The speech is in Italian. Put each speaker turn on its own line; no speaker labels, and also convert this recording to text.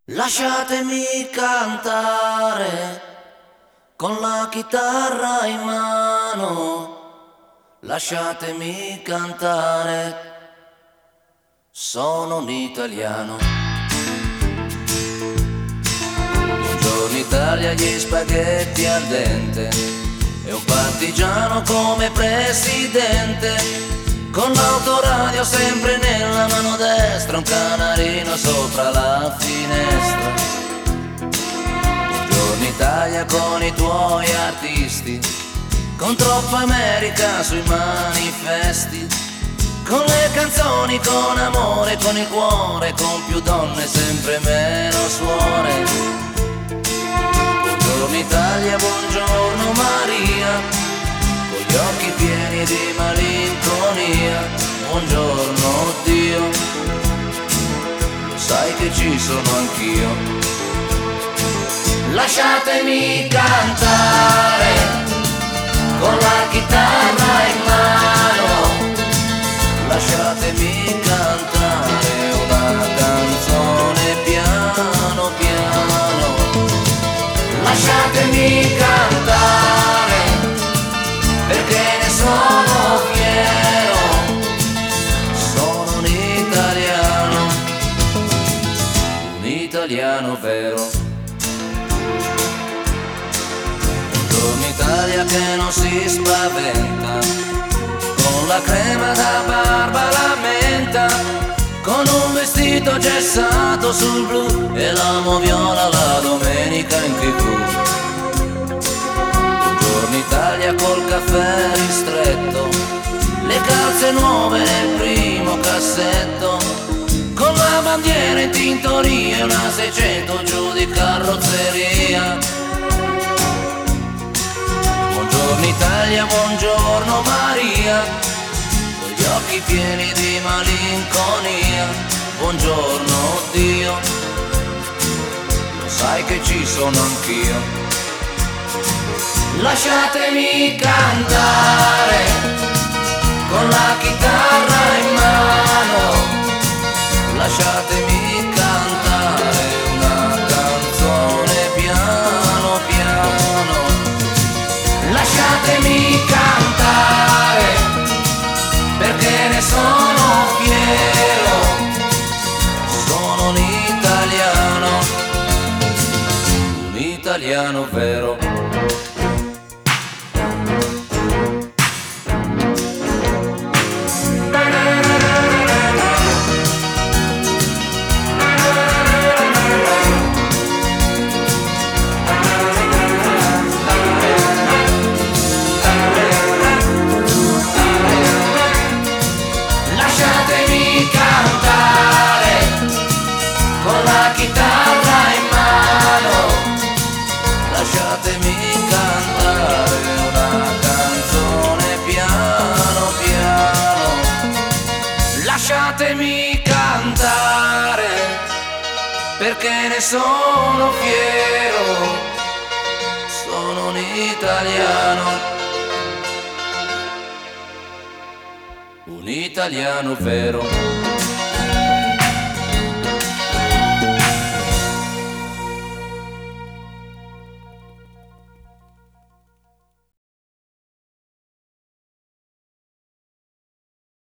Lasciatemi cantare con la chitarra in mano, lasciatemi cantare, sono un italiano. Buongiorno Italia, gli spaghetti al dente e un partigiano come presidente, con l'autoradio sempre nella mano destra, un canarino sopra la finestra. Buongiorno Italia con i tuoi artisti, con troppa America sui manifesti, con le canzoni, con amore, con il cuore, con più donne, sempre meno suore. Buongiorno Italia, buongiorno Maria, con gli occhi pieni di malinconia. Buongiorno Dio, lo sai che ci sono anch'io. Lasciatemi cantare con la chitarra in mano, lasciatemi cantare una canzone piano piano. Lasciatemi cantare perché ne sono fiero, sono un italiano vero. Buongiorno Italia che non si spaventa, con la crema da barba la menta, con un vestito gessato sul blu e l'amo viola la domenica in TV. Buongiorno Italia col caffè ristretto, le calze nuove nel primo cassetto, con la bandiera in tintoria e una 600 giù di carrozzeria. Buongiorno Italia, buongiorno Maria, con gli occhi pieni di malinconia. Buongiorno Dio, lo sai che ci sono anch'io. Lasciatemi cantare con la chitarra in mano, lasciatemi cantare una canzone piano piano. Lasciatemi cantare perché ne sono fiero, sono un italiano vero. Lasciatemi cantare con la chitarra in mano, lasciatemi cantare una canzone piano piano. Lasciatemi cantare perché ne sono fiero, sono un italiano vero.